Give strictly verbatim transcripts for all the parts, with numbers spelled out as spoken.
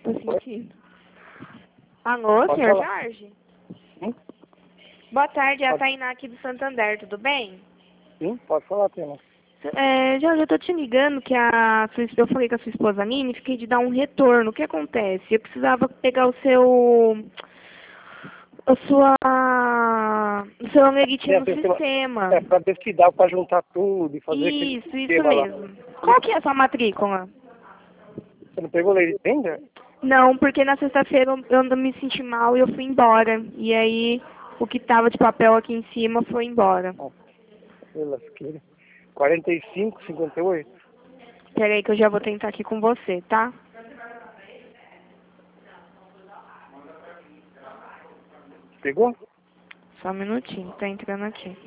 Tô sentindo. Alô, Pode senhor falar. Jorge? Sim, Boa tarde, é a Pode. Tainá aqui do Santander, tudo bem? sim, pode falar, Pena. É, Jorge, eu tô te ligando que a sua, eu falei com a sua esposa Nini, fiquei de dar um retorno. O que acontece? Eu precisava pegar o seu... a sua... o seu neguitinho É, no tem que- sistema. é pra ver se dá pra juntar tudo e fazer aquele Isso, isso esquema lá. mesmo. Qual que é a sua matrícula? Você não pegou leite ainda? Não, porque na sexta-feira eu, eu não me senti mal e eu fui embora. E aí o que tava de papel aqui em cima foi embora. Ah, que lasqueira. quarenta e cinco, cinquenta e oito. Peraí que eu já vou tentar aqui com você, tá? Pegou? Só um minutinho, tá entrando aqui.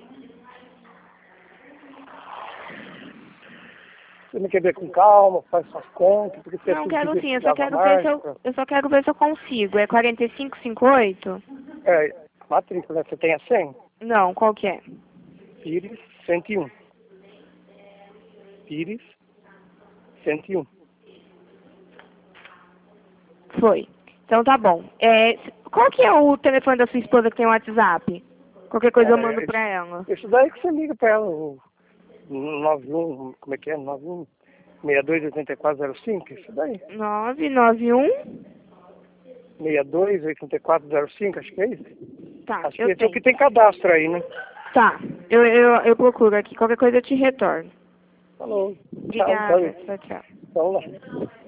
Você não quer ver com calma, faz suas contas, porque você é Não, tudo quero que sim, eu só dava quero ver se eu, mágica. eu só quero ver se eu consigo. É quarenta e cinco cinquenta e oito? É, matrícula, você tem a cem? Não, qual que é? Pires cento e um. Pires cento e um. Foi. Então tá bom. É, qual que é o telefone da sua esposa que tem o WhatsApp? Qualquer coisa eu mando É, pra ela. isso daí que você liga pra ela, o nove um, como é que é? nove um seis dois oito quatro zero cinco, isso daí. nove nove um. seis dois oito quatro zero cinco, acho que é isso. Tá, Acho que eu esse é o que tenho. tem cadastro aí, né? Tá, eu, eu, eu procuro aqui. Qualquer coisa eu te retorno. Falou. Tchau, Obrigada. tchau. Tchau, tchau. Então lá.